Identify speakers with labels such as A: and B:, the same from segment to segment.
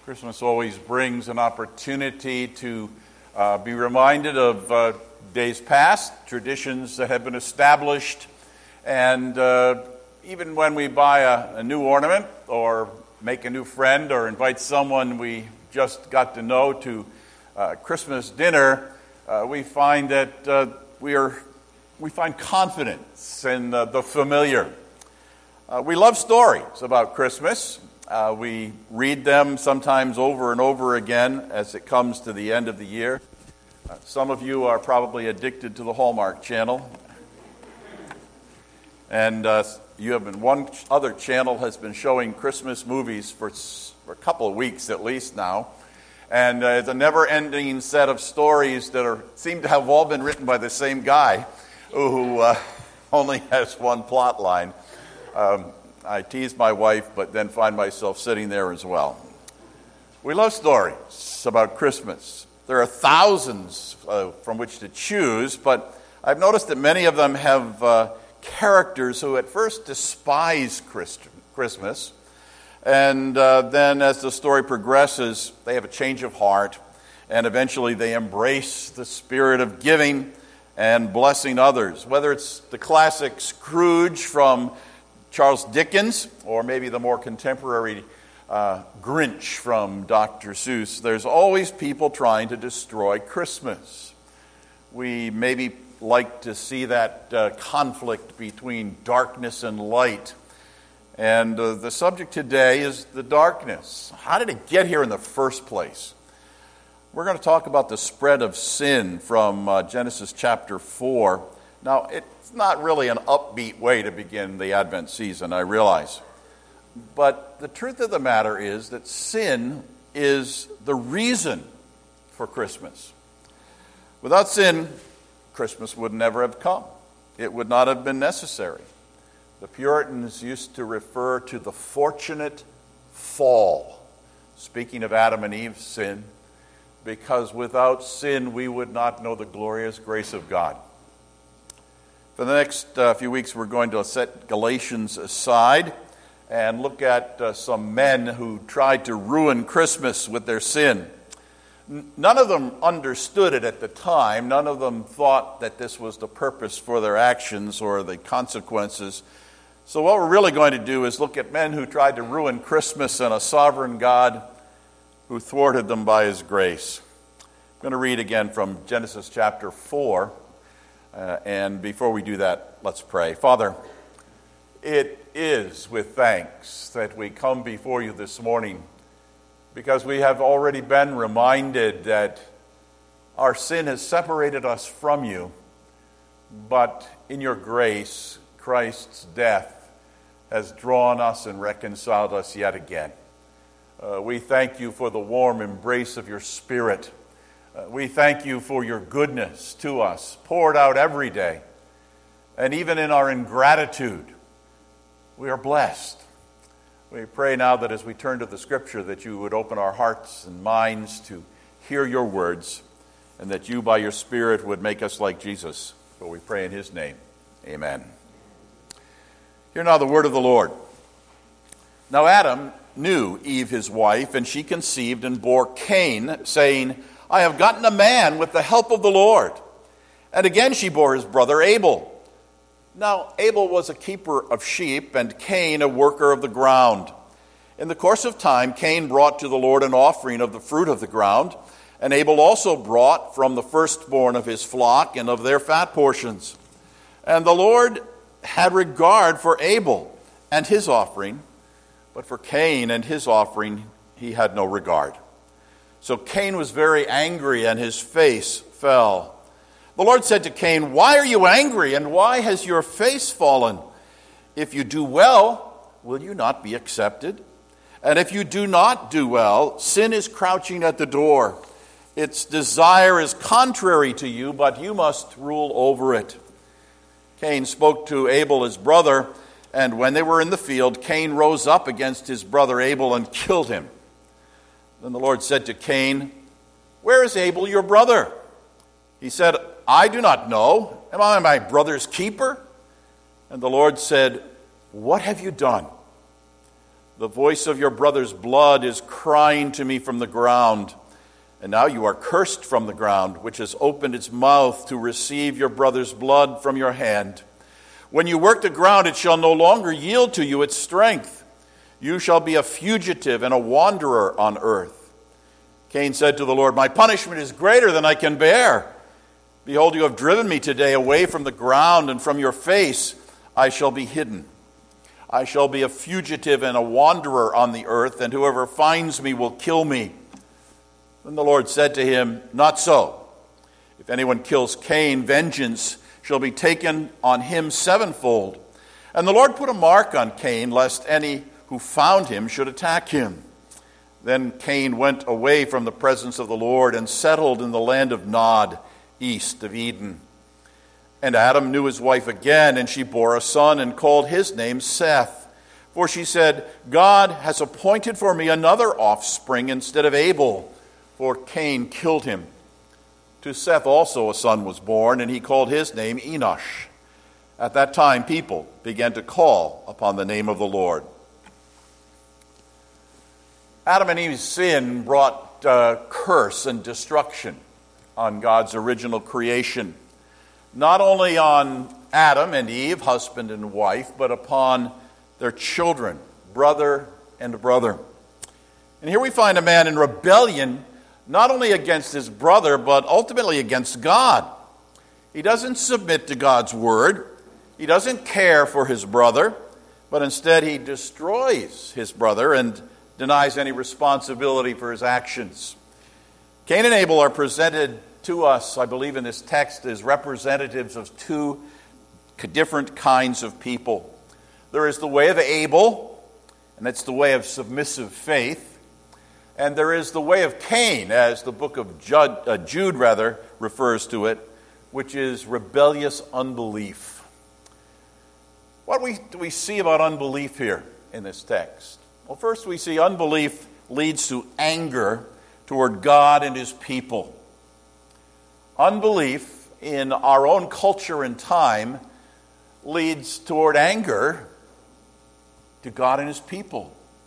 A: Christmas always brings an opportunity to be reminded of days past, traditions that have been established, and even when we buy a new ornament or make a new friend or invite someone we just got to know to Christmas dinner, we find that we find confidence in the familiar. We love stories about Christmas. We read them sometimes over and over again as it comes to the end of the year. Some of you are probably addicted to the Hallmark Channel. And one other channel has been showing Christmas movies for a couple of weeks at least now. And it's a never-ending set of stories that seem to have all been written by the same guy who only has one plot line. I tease my wife, but then find myself sitting there as well. We love stories about Christmas. There are thousands from which to choose, but I've noticed that many of them have characters who at first despise Christmas, and then as the story progresses, they have a change of heart, and eventually they embrace the spirit of giving and blessing others. Whether it's the classic Scrooge from Charles Dickens, or maybe the more contemporary Grinch from Dr. Seuss, there's always people trying to destroy Christmas. We maybe like to see that conflict between darkness and light. And the subject today is the darkness. How did it get here in the first place? We're going to talk about the spread of sin from Genesis chapter 4. Now, it's not really an upbeat way to begin the Advent season, I realize. But the truth of the matter is that sin is the reason for Christmas. Without sin, Christmas would never have come. It would not have been necessary. The Puritans used to refer to the fortunate fall, speaking of Adam and Eve's sin, because without sin we would not know the glorious grace of God. For the next few weeks, we're going to set Galatians aside and look at some men who tried to ruin Christmas with their sin. None of them understood it at the time. None of them thought that this was the purpose for their actions or the consequences. So what we're really going to do is look at men who tried to ruin Christmas and a sovereign God who thwarted them by his grace. I'm going to read again from Genesis chapter 4. And before we do that, let's pray. Father, it is with thanks that we come before you this morning because we have already been reminded that our sin has separated us from you, but in your grace, Christ's death has drawn us and reconciled us yet again. We thank you for the warm embrace of your Spirit. We thank you for your goodness to us, poured out every day. And even in our ingratitude, we are blessed. We pray now that as we turn to the Scripture, that you would open our hearts and minds to hear your words, and that you, by your Spirit, would make us like Jesus. For we pray in his name. Amen. Hear now the word of the Lord. Now Adam knew Eve his wife, and she conceived and bore Cain, saying, I have gotten a man with the help of the Lord. And again she bore his brother Abel. Now Abel was a keeper of sheep, and Cain a worker of the ground. In the course of time, Cain brought to the Lord an offering of the fruit of the ground, and Abel also brought from the firstborn of his flock and of their fat portions. And the Lord had regard for Abel and his offering, but for Cain and his offering he had no regard. So Cain was very angry, and his face fell. The Lord said to Cain, Why are you angry, and why has your face fallen? If you do well, will you not be accepted? And if you do not do well, sin is crouching at the door. Its desire is contrary to you, but you must rule over it. Cain spoke to Abel his brother, and when they were in the field, Cain rose up against his brother Abel and killed him. Then the Lord said to Cain, Where is Abel your brother? He said, I do not know. Am I my brother's keeper? And the Lord said, What have you done? The voice of your brother's blood is crying to me from the ground. And now you are cursed from the ground, which has opened its mouth to receive your brother's blood from your hand. When you work the ground, it shall no longer yield to you its strength. You shall be a fugitive and a wanderer on earth. Cain said to the Lord, my punishment is greater than I can bear. Behold, you have driven me today away from the ground, and from your face I shall be hidden. I shall be a fugitive and a wanderer on the earth, and whoever finds me will kill me. Then the Lord said to him, not so. If anyone kills Cain, vengeance shall be taken on him sevenfold. And the Lord put a mark on Cain, lest any who found him should attack him. Then Cain went away from the presence of the Lord and settled in the land of Nod, east of Eden. And Adam knew his wife again, and she bore a son and called his name Seth. For she said, God has appointed for me another offspring instead of Abel, for Cain killed him. To Seth also a son was born, and he called his name Enosh. At that time people began to call upon the name of the Lord. Adam and Eve's sin brought curse and destruction on God's original creation. Not only on Adam and Eve, husband and wife, but upon their children, brother and brother. And here we find a man in rebellion, not only against his brother, but ultimately against God. He doesn't submit to God's word. He doesn't care for his brother, but instead he destroys his brother and denies any responsibility for his actions. Cain and Abel are presented to us, I believe, in this text as representatives of two different kinds of people. There is the way of Abel, and it's the way of submissive faith. And there is the way of Cain, as the book of Jude refers to it, which is rebellious unbelief. What do we see about unbelief here in this text? Well, first we see unbelief leads to anger toward God and his people. Unbelief in our own culture and time leads toward anger to God and his people.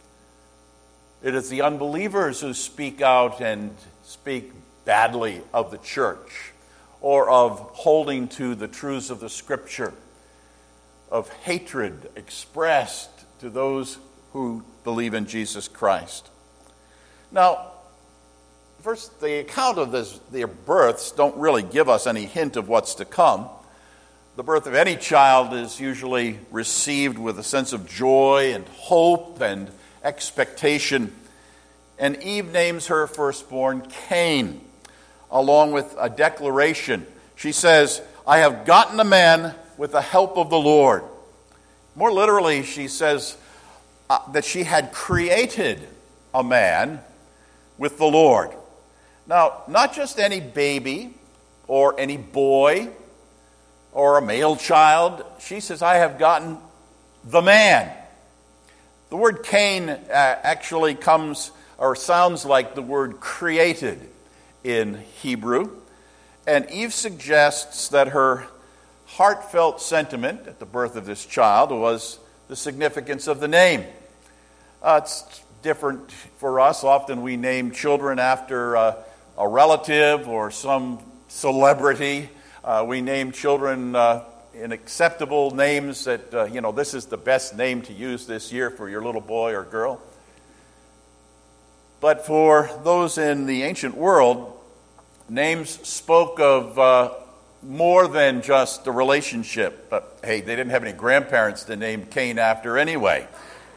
A: It is the unbelievers who speak out and speak badly of the church, or of holding to the truths of the Scripture, of hatred expressed to those who believe in Jesus Christ. Now, first, the account of their births don't really give us any hint of what's to come. The birth of any child is usually received with a sense of joy and hope and expectation. And Eve names her firstborn Cain, along with a declaration. She says, I have gotten a man with the help of the Lord. More literally, she says that she had created a man with the Lord. Now, not just any baby or any boy or a male child. She says, I have gotten the man. The word Cain actually comes or sounds like the word created in Hebrew. And Eve suggests that her heartfelt sentiment at the birth of this child was the significance of the name. It's different for us. Often we name children after a relative or some celebrity. We name children in acceptable names that, this is the best name to use this year for your little boy or girl. But for those in the ancient world, names spoke of more than just the relationship. But hey, they didn't have any grandparents to name Cain after anyway.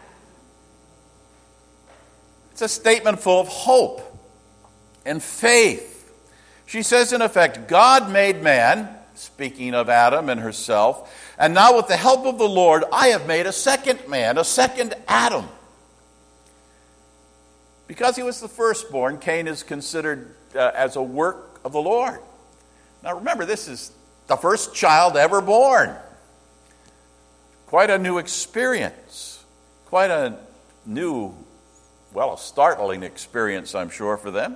A: It's a statement full of hope and faith. She says, in effect, God made man, speaking of Adam and herself, and now with the help of the Lord, I have made a second man, a second Adam. Because he was the firstborn, Cain is considered as a work of the Lord. Now remember, this is the first child ever born. Quite a new experience. Quite a new, a startling experience, I'm sure, for them.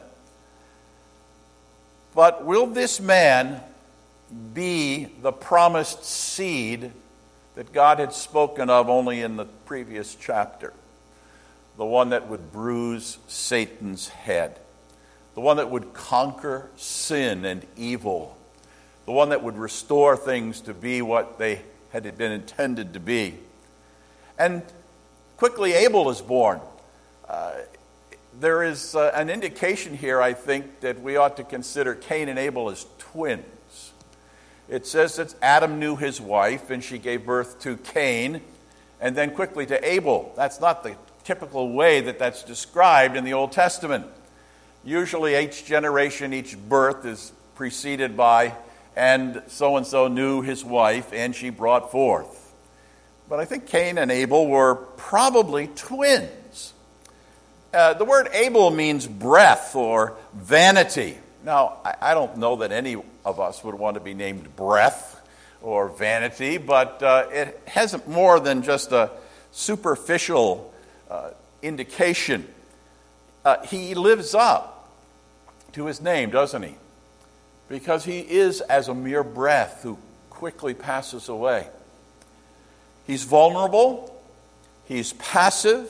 A: But will this man be the promised seed that God had spoken of only in the previous chapter? the one that would bruise Satan's head, the one that would conquer sin and evil, the one that would restore things to be what they had been intended to be. And quickly Abel is born. There is an indication here, I think, that we ought to consider Cain and Abel as twins. It says that Adam knew his wife, and she gave birth to Cain, and then quickly to Abel. That's not the typical way that that's described in the Old Testament. Usually each generation, each birth is preceded by, and so knew his wife, and she brought forth. But I think Cain and Abel were probably twins. The word Abel means breath or vanity. Now, I don't know that any of us would want to be named breath or vanity, but it has more than just a superficial indication. He lives up to his name, doesn't he? Because he is as a mere breath who quickly passes away. He's vulnerable. He's passive.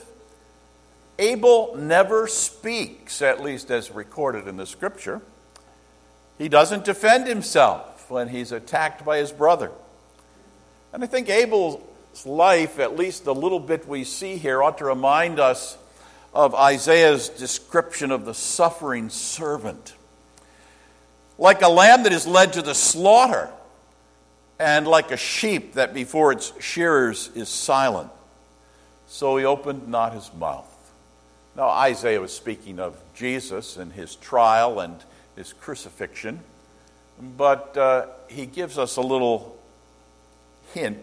A: Abel never speaks, at least as recorded in the Scripture. He doesn't defend himself when he's attacked by his brother. And I think Abel's life, at least the little bit we see here, ought to remind us of Isaiah's description of the suffering servant. Like a lamb that is led to the slaughter, and like a sheep that before its shearers is silent, so he opened not his mouth. Now, Isaiah was speaking of Jesus and his trial and his crucifixion, but he gives us a little hint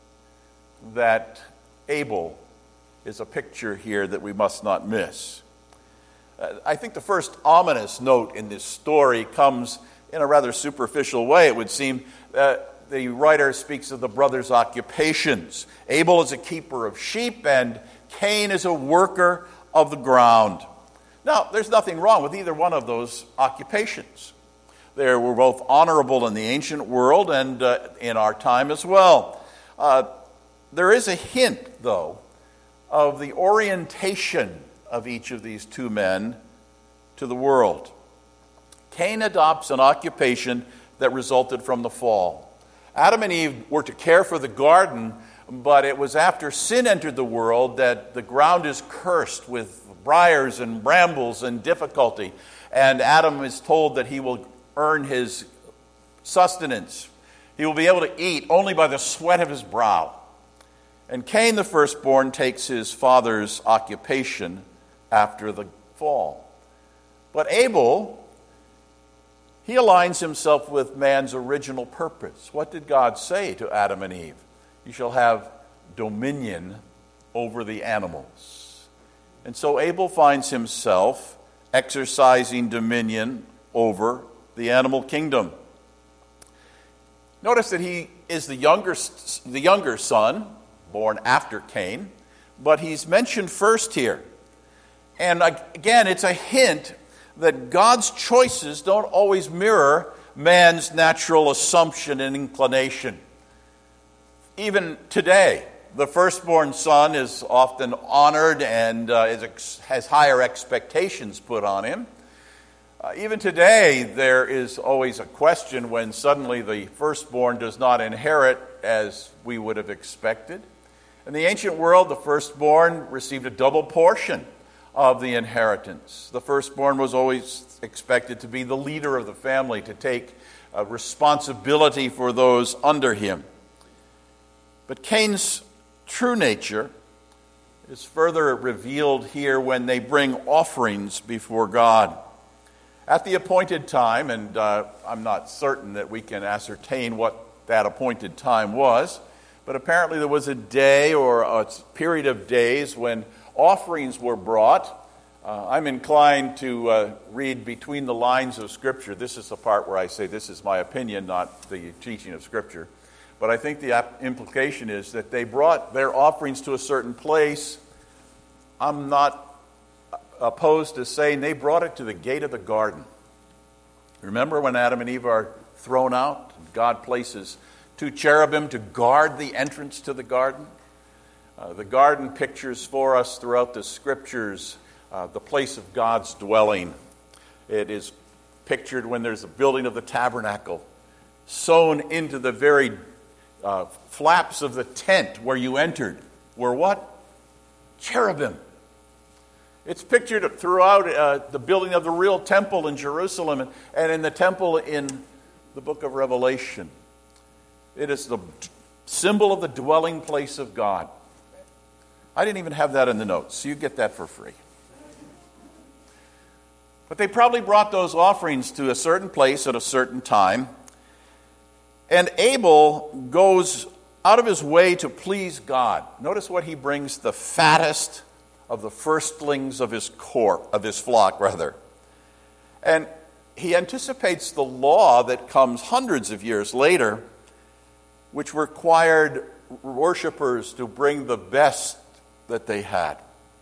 A: that Abel is a picture here that we must not miss. I think the first ominous note in this story comes in a rather superficial way, it would seem. The writer speaks of the brothers' occupations. Abel is a keeper of sheep, and Cain is a worker of the ground. Now, there's nothing wrong with either one of those occupations. They were both honorable in the ancient world and in our time as well. There is a hint, though, of the orientation of each of these two men to the world. Cain adopts an occupation that resulted from the fall. Adam and Eve were to care for the garden, but it was after sin entered the world that the ground is cursed with briars and brambles and difficulty. And Adam is told that he will earn his sustenance. He will be able to eat only by the sweat of his brow. And Cain, the firstborn, takes his father's occupation after the fall. But Abel, he aligns himself with man's original purpose. What did God say to Adam and Eve? You shall have dominion over the animals. And so Abel finds himself exercising dominion over the animal kingdom. Notice that he is the younger son, born after Cain, but he's mentioned first here. And again, it's a hint that God's choices don't always mirror man's natural assumption and inclination. Even today, the firstborn son is often honored and has higher expectations put on him. Even today, there is always a question when suddenly the firstborn does not inherit as we would have expected. In the ancient world, the firstborn received a double portion of the inheritance. The firstborn was always expected to be the leader of the family, to take responsibility for those under him. But Cain's true nature is further revealed here when they bring offerings before God. At the appointed time, and I'm not certain that we can ascertain what that appointed time was, but apparently there was a day or a period of days when offerings were brought. I'm inclined to read between the lines of Scripture. This is the part where I say this is my opinion, not the teaching of Scripture. But I think the implication is that they brought their offerings to a certain place. I'm not opposed to saying they brought it to the gate of the garden. Remember when Adam and Eve are thrown out? God places two cherubim to guard the entrance to the garden. The garden pictures for us throughout the Scriptures the place of God's dwelling. It is pictured when there's a building of the tabernacle, sewn into the very flaps of the tent where you entered were what? Cherubim. It's pictured throughout the building of the real temple in Jerusalem and in the temple in the book of Revelation. It is the symbol of the dwelling place of God. I didn't even have that in the notes, so you get that for free. But they probably brought those offerings to a certain place at a certain time. And Abel goes out of his way to please God. Notice what he brings: the fattest of the firstlings of his flock. And he anticipates the law that comes hundreds of years later, which required worshipers to bring the best that they had.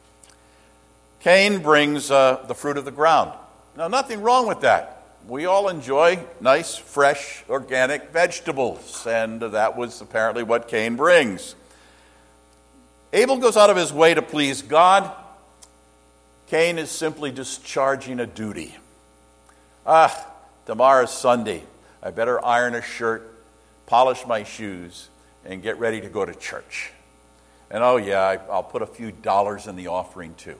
A: Cain brings the fruit of the ground. Now, nothing wrong with that. We all enjoy nice, fresh, organic vegetables, and that was apparently what Cain brings. Abel goes out of his way to please God. Cain is simply discharging a duty. Tomorrow's Sunday. I better iron a shirt, polish my shoes, and get ready to go to church. And I'll put a few dollars in the offering too.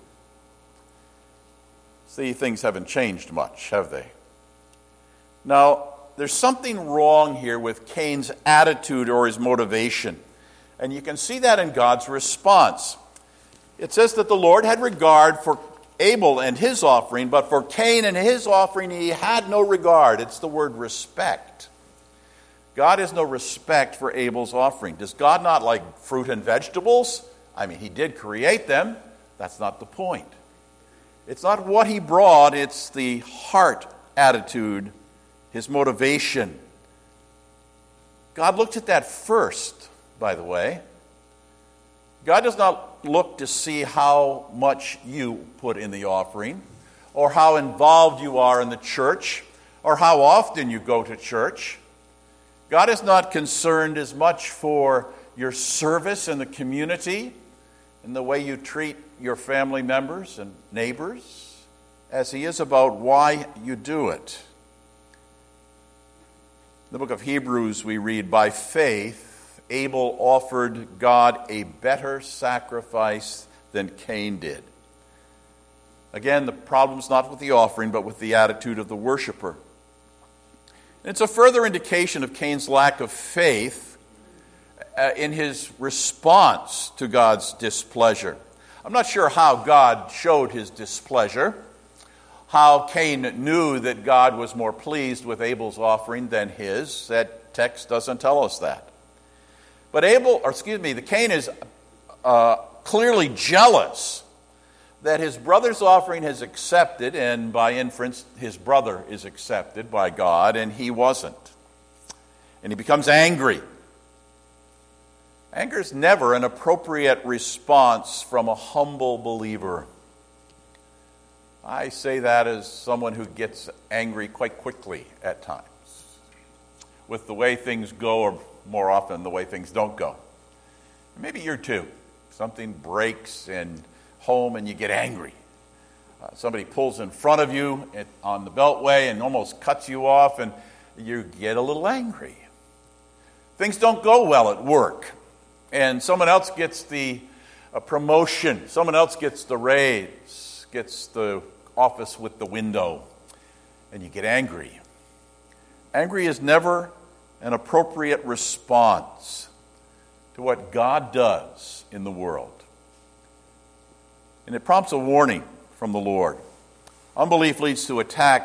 A: See, things haven't changed much, have they? Now, there's something wrong here with Cain's attitude or his motivation. And you can see that in God's response. It says that the Lord had regard for Abel and his offering, but for Cain and his offering he had no regard. It's the word respect. God has no respect for Abel's offering. Does God not like fruit and vegetables? I mean, he did create them. That's not the point. It's not what he brought, it's the heart attitude, his motivation. God looked at that first, by the way. God does not look to see how much you put in the offering, or how involved you are in the church, or how often you go to church. God is not concerned as much for your service in the community and the way you treat your family members and neighbors as he is about why you do it. In the book of Hebrews we read, by faith Abel offered God a better sacrifice than Cain did. Again, the problem's not with the offering, but with the attitude of the worshiper. It's a further indication of Cain's lack of faith in his response to God's displeasure. I'm not sure how God showed his displeasure, how Cain knew that God was more pleased with Abel's offering than his. That text doesn't tell us that. But the Cain is clearly jealous that his brother's offering is accepted, and by inference, his brother is accepted by God, and he wasn't. And he becomes angry. Anger is never an appropriate response from a humble believer. I say that as someone who gets angry quite quickly at times, with the way things go, or more often the way things don't go. Maybe you're too. Something breaks in home and you get angry. Somebody pulls in front of you on the beltway and almost cuts you off, and you get a little angry. Things don't go well at work, and someone else gets the promotion, someone else gets the raise, gets the office with the window, and you get angry. Angry is never an appropriate response to what God does in the world. And it prompts a warning from the Lord. Unbelief leads to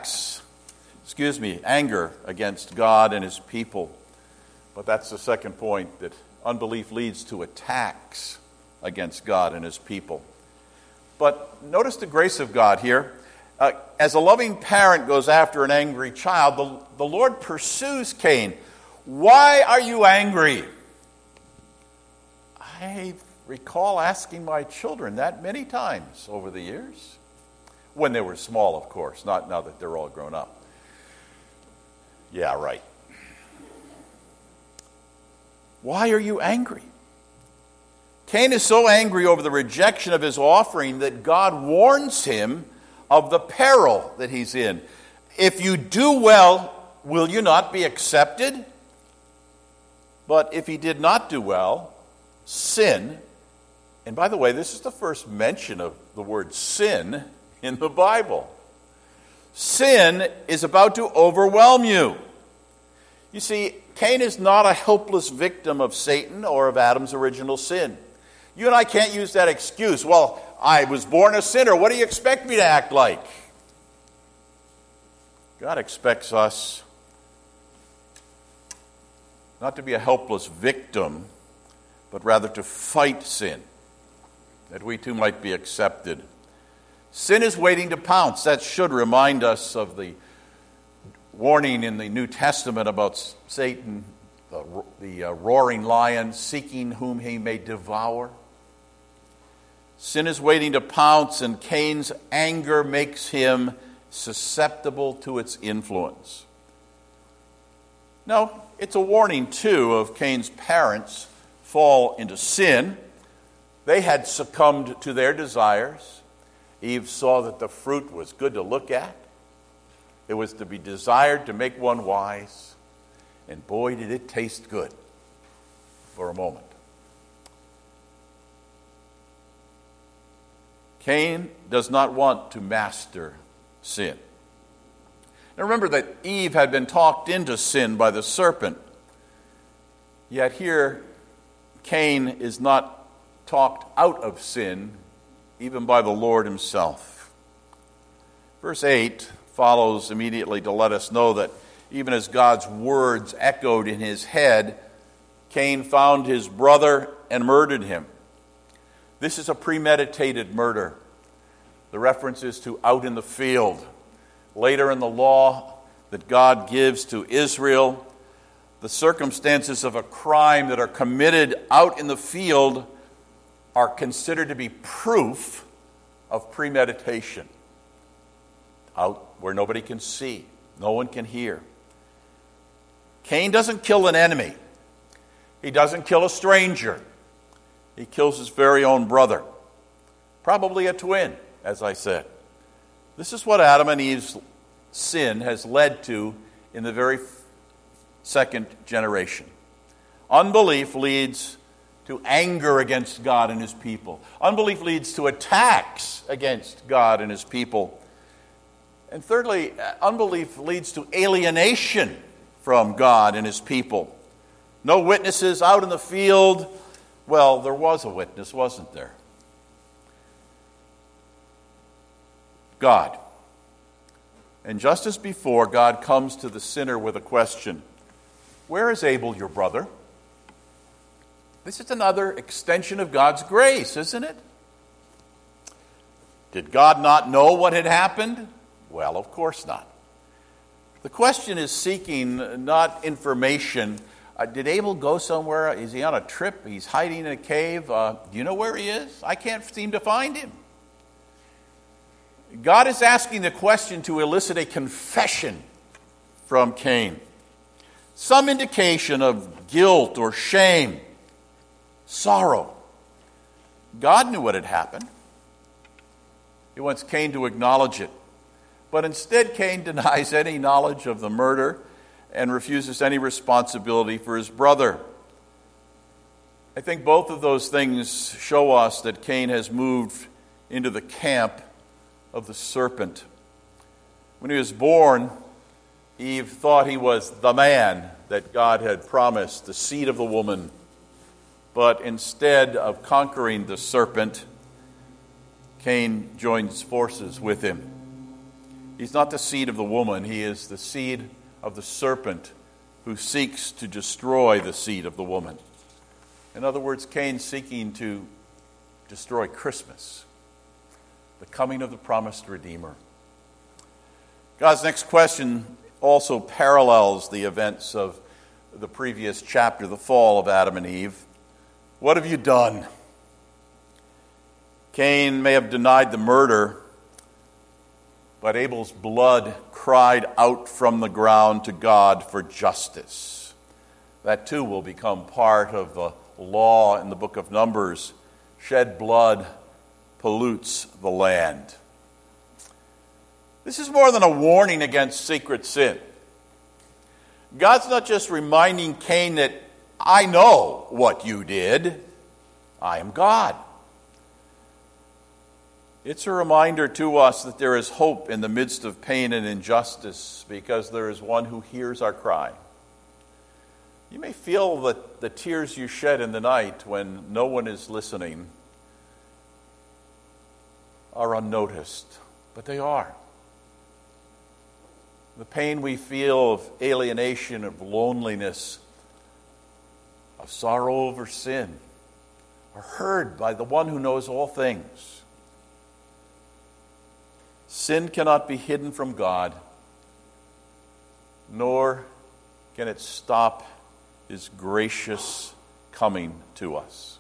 A: anger against God and his people. But that's the second point, that unbelief leads to attacks against God and his people. But notice the grace of God here. As a loving parent goes after an angry child, the Lord pursues Cain. Why are you angry? I recall asking my children that many times over the years. When they were small, of course, not now that they're all grown up. Yeah, right. Why are you angry? Cain is so angry over the rejection of his offering that God warns him of the peril that he's in. If you do well, will you not be accepted? But if he did not do well, sin, and by the way, this is the first mention of the word sin in the Bible. Sin is about to overwhelm you. You see, Cain is not a helpless victim of Satan or of Adam's original sin. You and I can't use that excuse. Well, I was born a sinner. What do you expect me to act like? God expects us not to be a helpless victim, but rather to fight sin, that we too might be accepted. Sin is waiting to pounce. That should remind us of the warning in the New Testament about Satan, the roaring lion, seeking whom he may devour. Sin is waiting to pounce, and Cain's anger makes him susceptible to its influence. Now, it's a warning, too, of Cain's parents' fall into sin. They had succumbed to their desires. Eve saw that the fruit was good to look at. It was to be desired to make one wise. And boy, did it taste good for a moment. Cain does not want to master sin. Now remember that Eve had been talked into sin by the serpent. Yet here, Cain is not talked out of sin, even by the Lord himself. Verse 8 follows immediately to let us know that even as God's words echoed in his head, Cain found his brother and murdered him. This is a premeditated murder. The reference is to out in the field. Later in the law that God gives to Israel, the circumstances of a crime that are committed out in the field are considered to be proof of premeditation. Out where nobody can see, no one can hear. Cain doesn't kill an enemy. He doesn't kill a stranger. He kills his very own brother. Probably a twin, as I said. This is what Adam and Eve's sin has led to in the very second generation. Unbelief leads to anger against God and his people. Unbelief leads to attacks against God and his people. And thirdly, unbelief leads to alienation from God and his people. No witnesses out in the field. Well, there was a witness, wasn't there? God. And just as before, God comes to the sinner with a question. Where is Abel, your brother? This is another extension of God's grace, isn't it? Did God not know what had happened? Well, of course not. The question is seeking not information. Did Abel go somewhere? Is he on a trip? He's hiding in a cave? Do you know where he is? I can't seem to find him. God is asking the question to elicit a confession from Cain. Some indication of guilt or shame, sorrow. God knew what had happened. He wants Cain to acknowledge it. But instead, Cain denies any knowledge of the murder and refuses any responsibility for his brother. I think both of those things show us that Cain has moved into the camp of the serpent. When he was born, Eve thought he was the man that God had promised, the seed of the woman. But instead of conquering the serpent, Cain joins forces with him. He's not the seed of the woman, he is the seed of the serpent who seeks to destroy the seed of the woman. In other words, Cain seeking to destroy Christmas, the coming of the promised Redeemer. God's next question also parallels the events of the previous chapter, the fall of Adam and Eve. What have you done? Cain may have denied the murder, but Abel's blood cried out from the ground to God for justice. That too will become part of the law in the book of Numbers, shed blood pollutes the land. This is more than a warning against secret sin. God's not just reminding Cain that, I know what you did. I am God. It's a reminder to us that there is hope in the midst of pain and injustice because there is one who hears our cry. You may feel that the tears you shed in the night when no one is listening are unnoticed, but they are. The pain we feel of alienation, of loneliness, of sorrow over sin are heard by the one who knows all things. Sin cannot be hidden from God, nor can it stop His gracious coming to us.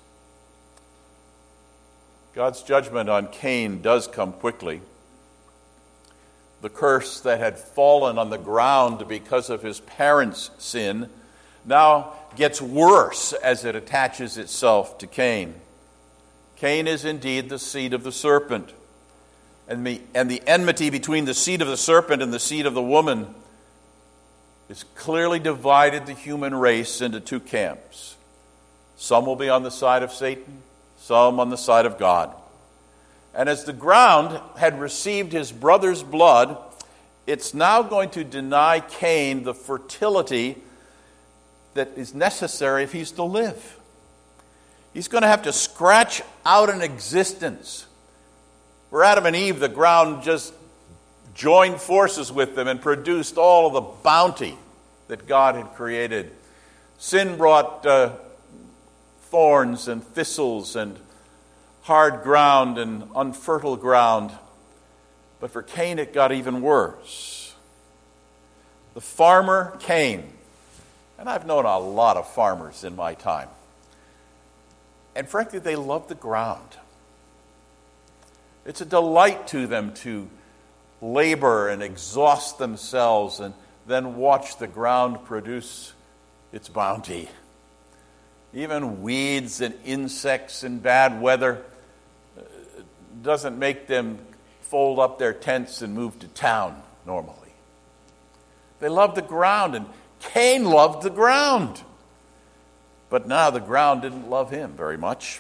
A: God's judgment on Cain does come quickly. The curse that had fallen on the ground because of his parents' sin now gets worse as it attaches itself to Cain. Cain is indeed the seed of the serpent. And the enmity between the seed of the serpent and the seed of the woman is clearly divided the human race into two camps. Some will be on the side of Satan, some on the side of God. And as the ground had received his brother's blood, it's now going to deny Cain the fertility that is necessary if he's to live. He's going to have to scratch out an existence. For Adam and Eve, the ground just joined forces with them and produced all of the bounty that God had created. Sin brought thorns and thistles and hard ground and unfertile ground. But for Cain, it got even worse. The farmer Cain, and I've known a lot of farmers in my time, and frankly, they love the ground. It's a delight to them to labor and exhaust themselves and then watch the ground produce its bounty. Even weeds and insects in bad weather doesn't make them fold up their tents and move to town normally. They love the ground, and Cain loved the ground. But now the ground didn't love him very much.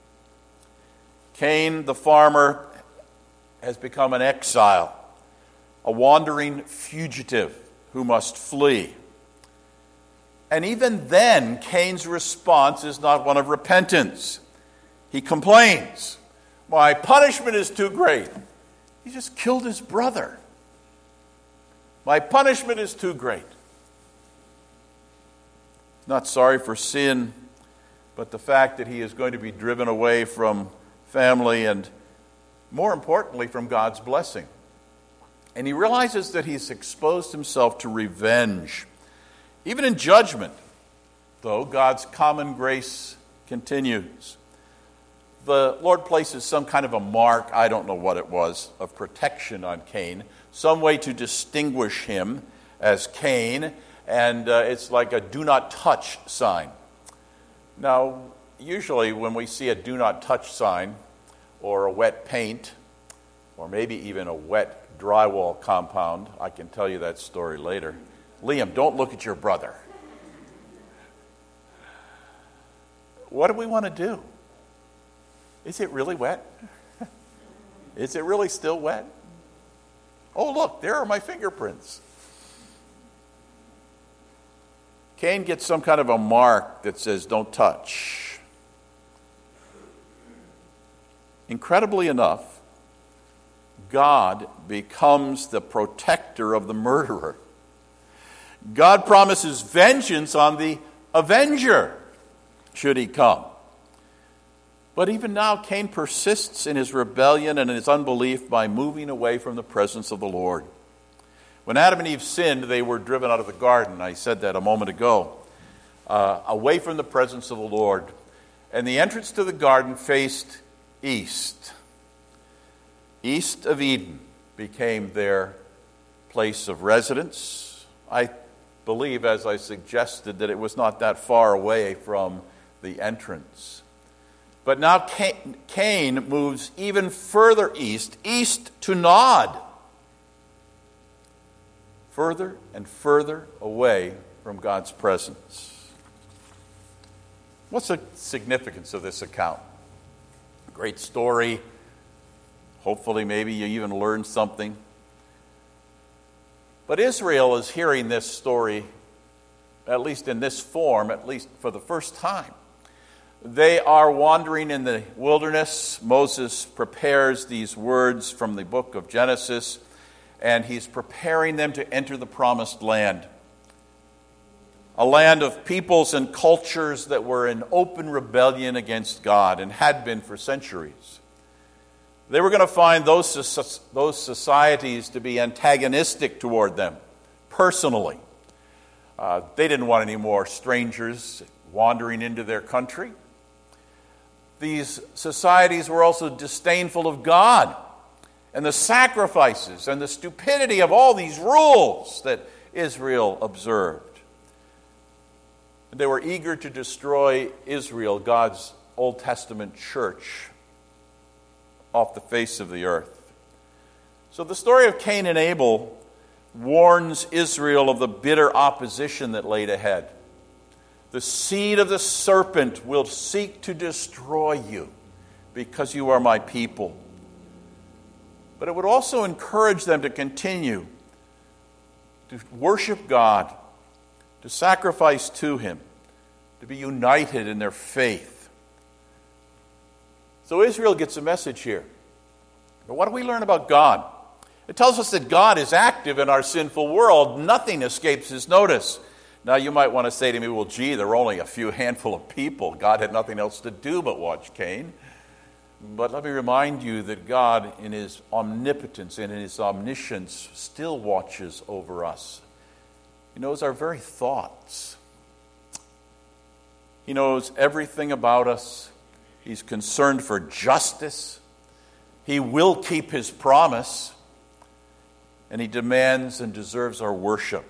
A: Cain, the farmer, has become an exile, a wandering fugitive who must flee. And even then, Cain's response is not one of repentance. He complains, "My punishment is too great." He just killed his brother. "My punishment is too great." Not sorry for sin, but the fact that he is going to be driven away from family and, more importantly, from God's blessing. And he realizes that he's exposed himself to revenge. Even in judgment, though, God's common grace continues. The Lord places some kind of a mark, I don't know what it was, of protection on Cain, some way to distinguish him as Cain, and it's like a do not touch sign. Now, usually when we see a do not touch sign, or a wet paint, or maybe even a wet drywall compound, I can tell you that story later. Liam, don't look at your brother. What do we want to do? Is it really wet? Is it really still wet? Oh, look, there are my fingerprints. Cain gets some kind of a mark that says, don't touch. Incredibly enough, God becomes the protector of the murderer. God promises vengeance on the avenger, should he come. But even now, Cain persists in his rebellion and in his unbelief by moving away from the presence of the Lord. When Adam and Eve sinned, they were driven out of the garden. I said that a moment ago. Away from the presence of the Lord. And the entrance to the garden faced east. East of Eden became their place of residence. I believe, as I suggested, that it was not that far away from the entrance. But now Cain moves even further east to Nod, further and further away from God's presence. What's the significance of this account? Great story. Hopefully, maybe you even learned something. But Israel is hearing this story, at least in this form, at least for the first time. They are wandering in the wilderness. Moses prepares these words from the book of Genesis, and he's preparing them to enter the promised land. A land of peoples and cultures that were in open rebellion against God and had been for centuries. They were going to find those societies to be antagonistic toward them personally. They didn't want any more strangers wandering into their country. These societies were also disdainful of God and the sacrifices and the stupidity of all these rules that Israel observed. They were eager to destroy Israel, God's Old Testament church, off the face of the earth. So the story of Cain and Abel warns Israel of the bitter opposition that laid ahead. The seed of the serpent will seek to destroy you because you are my people. But it would also encourage them to continue to worship God, to sacrifice to Him, to be united in their faith. So Israel gets a message here. But what do we learn about God? It tells us that God is active in our sinful world. Nothing escapes His notice. Now you might want to say to me, well, gee, there were only a few handful of people. God had nothing else to do but watch Cain. But let me remind you that God, in His omnipotence and in His omniscience, still watches over us. He knows our very thoughts. He knows everything about us. He's concerned for justice. He will keep His promise. And He demands and deserves our worship.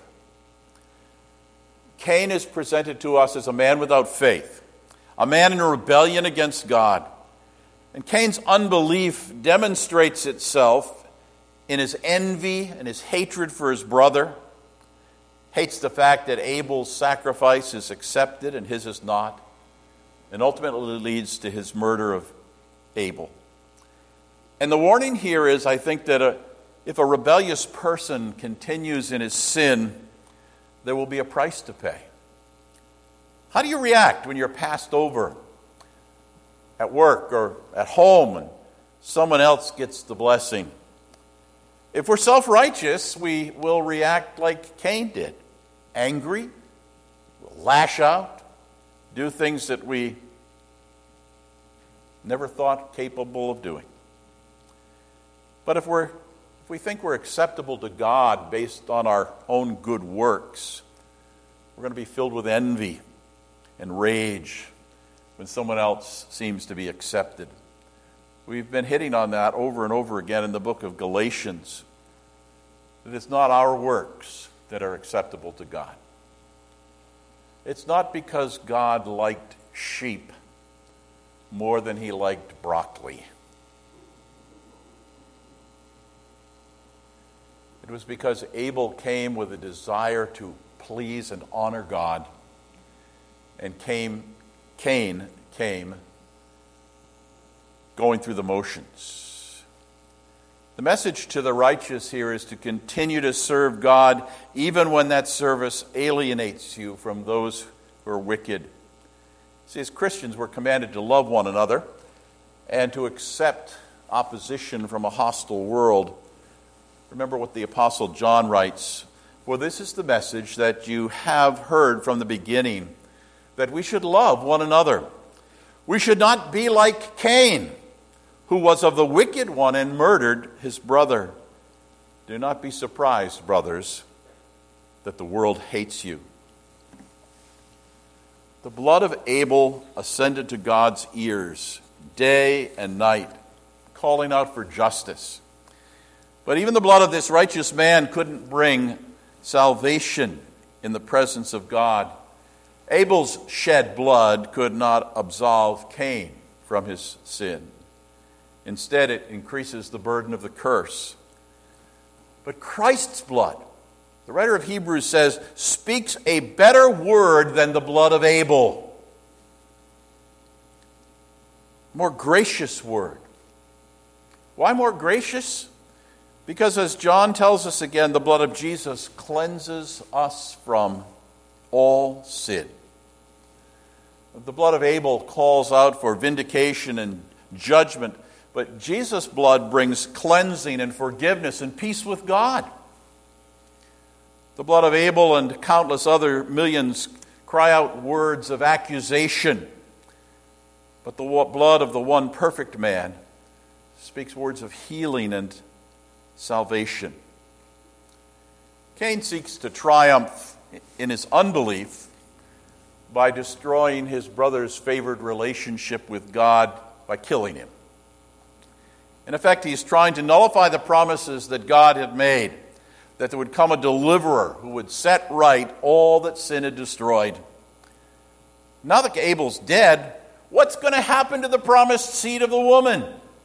A: Cain is presented to us as a man without faith, a man in rebellion against God. And Cain's unbelief demonstrates itself in his envy and his hatred for his brother. Hates the fact that Abel's sacrifice is accepted and his is not, and ultimately leads to his murder of Abel. And the warning here is, I think, that if a rebellious person continues in his sin, there will be a price to pay. How do you react when you're passed over at work or at home and someone else gets the blessing? If we're self-righteous, we will react like Cain did. Angry, we'll lash out, do things that we never thought capable of doing. But if we think we're acceptable to God based on our own good works, we're going to be filled with envy and rage when someone else seems to be accepted. We've been hitting on that over and over again in the book of Galatians. That it's not our works that are acceptable to God. It's not because God liked sheep more than He liked broccoli. It was because Abel came with a desire to please and honor God, and Cain came going through the motions. The message to the righteous here is to continue to serve God even when that service alienates you from those who are wicked. See, as Christians, we're commanded to love one another and to accept opposition from a hostile world. Remember what the Apostle John writes, "For this is the message that you have heard from the beginning, that we should love one another. We should not be like Cain, who was of the wicked one and murdered his brother. Do not be surprised, brothers, that the world hates you." The blood of Abel ascended to God's ears day and night, calling out for justice. But even the blood of this righteous man couldn't bring salvation in the presence of God. Abel's shed blood could not absolve Cain from his sin. Instead, it increases the burden of the curse. But Christ's blood, the writer of Hebrews says, speaks a better word than the blood of Abel. More gracious word. Why more gracious? Because as John tells us again, the blood of Jesus cleanses us from all sin. The blood of Abel calls out for vindication and judgment, but Jesus' blood brings cleansing and forgiveness and peace with God. The blood of Abel and countless other millions cry out words of accusation, but the blood of the one perfect man speaks words of healing and salvation. Cain seeks to triumph in his unbelief by destroying his brother's favored relationship with God by killing him. In effect, he's trying to nullify the promises that God had made, that there would come a deliverer who would set right all that sin had destroyed. Now that Abel's dead, what's going to happen to the promised seed of the woman?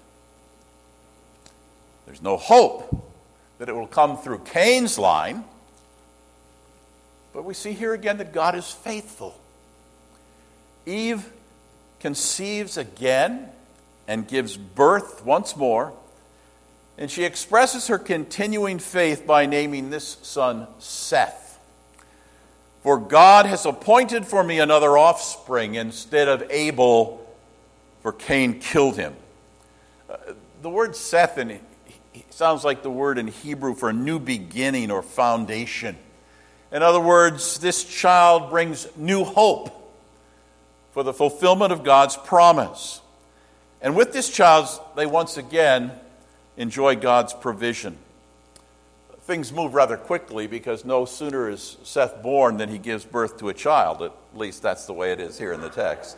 A: There's no hope that it will come through Cain's line, but we see here again that God is faithful. Eve conceives again and gives birth once more, and she expresses her continuing faith by naming this son Seth. For God has appointed for me another offspring instead of Abel, for Cain killed him. The word Seth sounds like the word in Hebrew for a new beginning or foundation. In other words, this child brings new hope for the fulfillment of God's promise. And with this child, they once again enjoy God's provision. Things move rather quickly because no sooner is Seth born than he gives birth to a child. At least that's the way it is here in the text.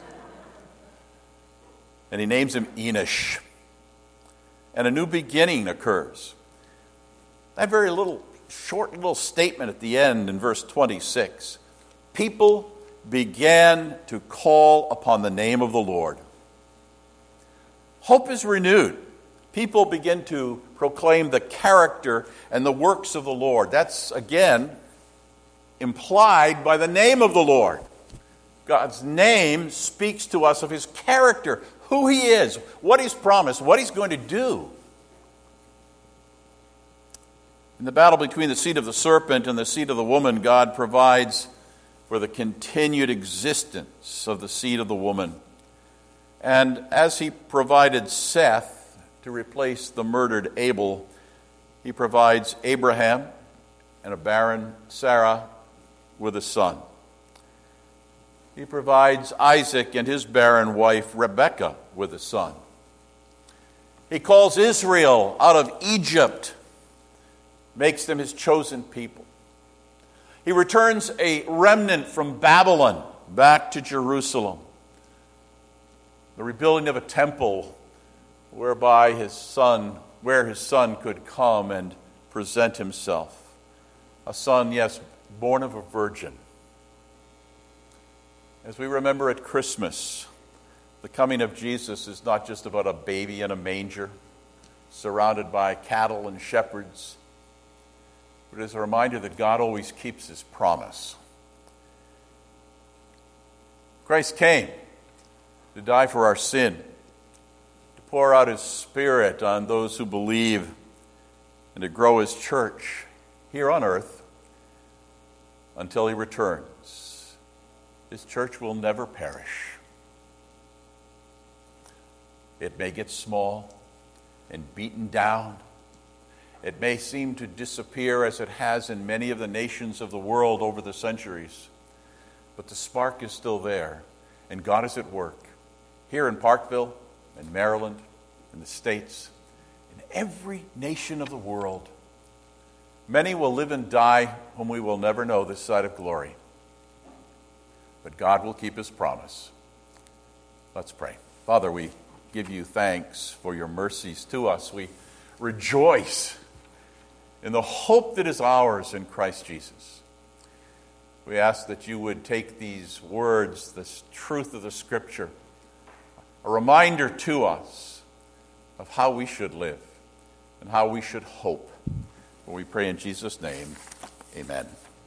A: And he names him Enosh. And a new beginning occurs. That very short little statement at the end in verse 26. People began to call upon the name of the Lord. Hope is renewed. People begin to proclaim the character and the works of the Lord. That's, again, implied by the name of the Lord. God's name speaks to us of his character, who he is, what he's promised, what he's going to do. In the battle between the seed of the serpent and the seed of the woman, God provides for the continued existence of the seed of the woman. And as he provided Seth to replace the murdered Abel, he provides Abraham and a barren Sarah with a son. He provides Isaac and his barren wife Rebekah with a son. He calls Israel out of Egypt, makes them his chosen people. He returns a remnant from Babylon back to Jerusalem. The rebuilding of a temple where his son could come and present himself. A son, yes, born of a virgin. As we remember at Christmas, the coming of Jesus is not just about a baby in a manger, surrounded by cattle and shepherds, but it is a reminder that God always keeps his promise. Christ came to die for our sin, to pour out his Spirit on those who believe, and to grow his church here on earth until he returns. His church will never perish. It may get small and beaten down. It may seem to disappear as it has in many of the nations of the world over the centuries. But the spark is still there, and God is at work. Here in Parkville, in Maryland, in the States, in every nation of the world. Many will live and die whom we will never know this side of glory. But God will keep his promise. Let's pray. Father, we give you thanks for your mercies to us. We rejoice in the hope that is ours in Christ Jesus. We ask that you would take these words, this truth of the Scripture, a reminder to us of how we should live and how we should hope. We pray in Jesus' name, amen.